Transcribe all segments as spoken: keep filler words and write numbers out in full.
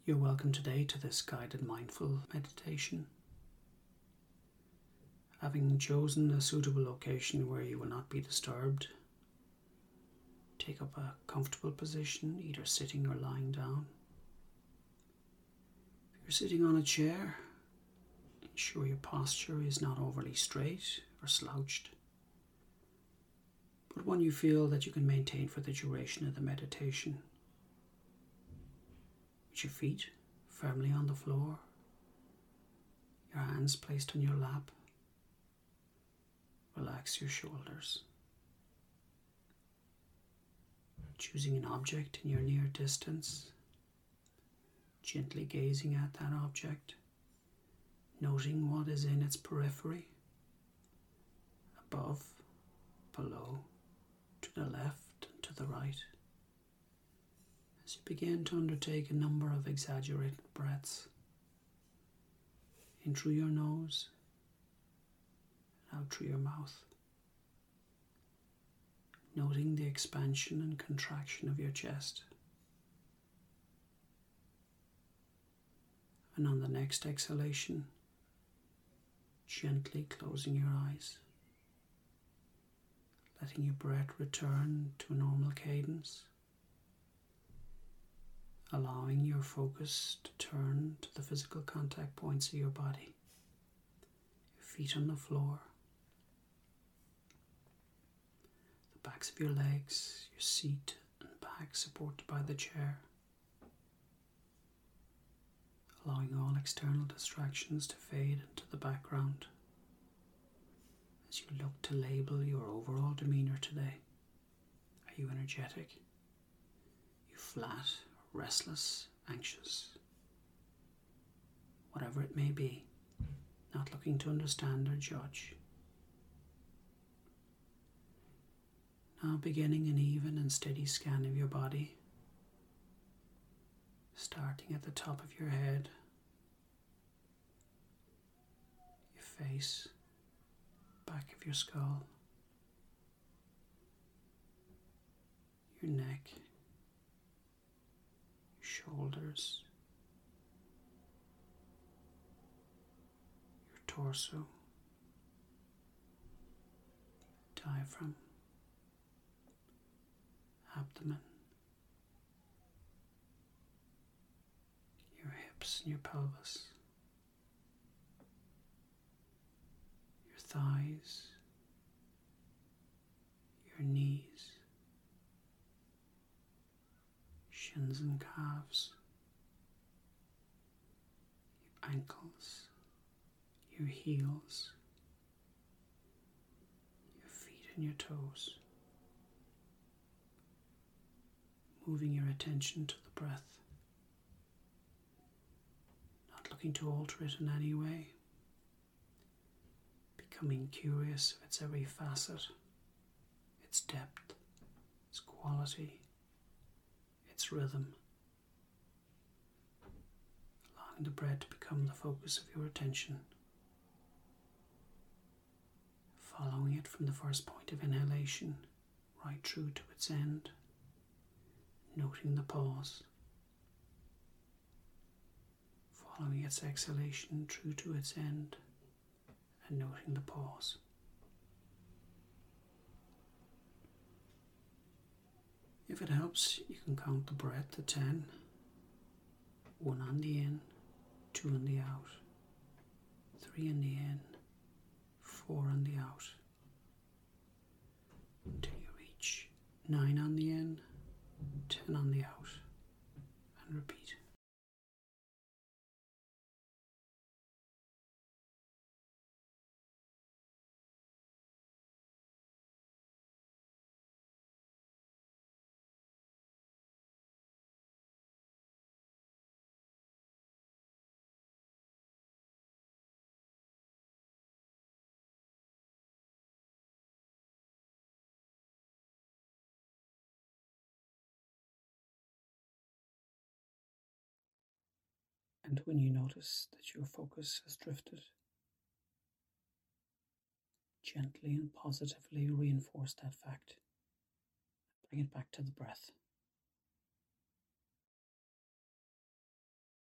You're welcome today to this guided mindful meditation. Having chosen a suitable location where you will not be disturbed, take up a comfortable position, either sitting or lying down. If you're sitting on a chair, ensure your posture is not overly straight or slouched, but one you feel that you can maintain for the duration of the meditation. With your feet firmly on the floor, your hands placed on your lap, relax your shoulders. Choosing an object in your near distance, gently gazing at that object, noting what is in its periphery, above, below, to the left and to the right. As you begin to undertake a number of exaggerated breaths, in through your nose and out through your mouth, noting the expansion and contraction of your chest. And on the next exhalation, gently closing your eyes, letting your breath return to a normal cadence, allowing your focus to turn to the physical contact points of your body, your feet on the floor, the backs of your legs, your seat and back supported by the chair, allowing all external distractions to fade into the background as you look to label your overall demeanour today. Are you energetic? Are you flat? Restless, anxious, whatever it may be, not looking to understand or judge. Now beginning an even and steady scan of your body, starting at the top of your head, your face, back of your skull, your neck, shoulders, your torso, diaphragm, abdomen, your hips and your pelvis, your thighs, your knees, shins and calves, your ankles, your heels, your feet and your toes. Moving your attention to the breath, not looking to alter it in any way, becoming curious of its every facet, its depth, its quality, its rhythm, allowing the breath to become the focus of your attention, following it from the first point of inhalation right through to its end, noting the pause, following its exhalation through to its end and noting the pause. If it helps, you can count the breath to ten. One on the in, two on the out, three on the in, four on the out, until you reach nine on the in, ten on the out, and repeat. And when you notice that your focus has drifted, gently and positively reinforce that fact. Bring it back to the breath.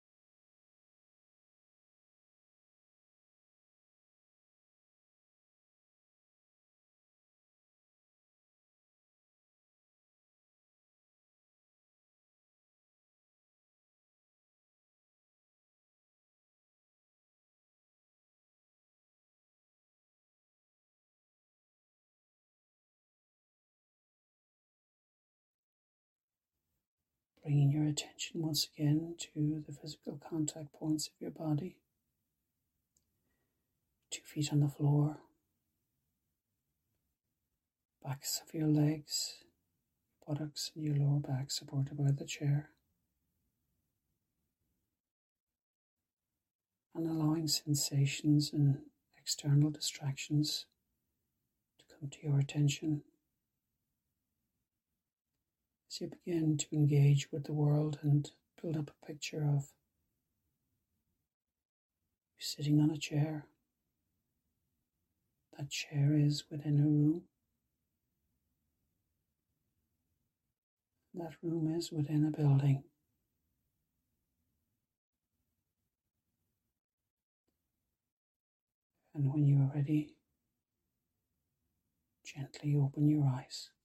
bringing your attention once again to the physical contact points of your body. Two feet on the floor, backs of your legs, buttocks and your lower back supported by the chair. And allowing sensations and external distractions to come to your attention as you begin to engage with the world and build up a picture of you sitting on a chair. That chair is within a room. That room is within a building. And when you are ready, gently open your eyes.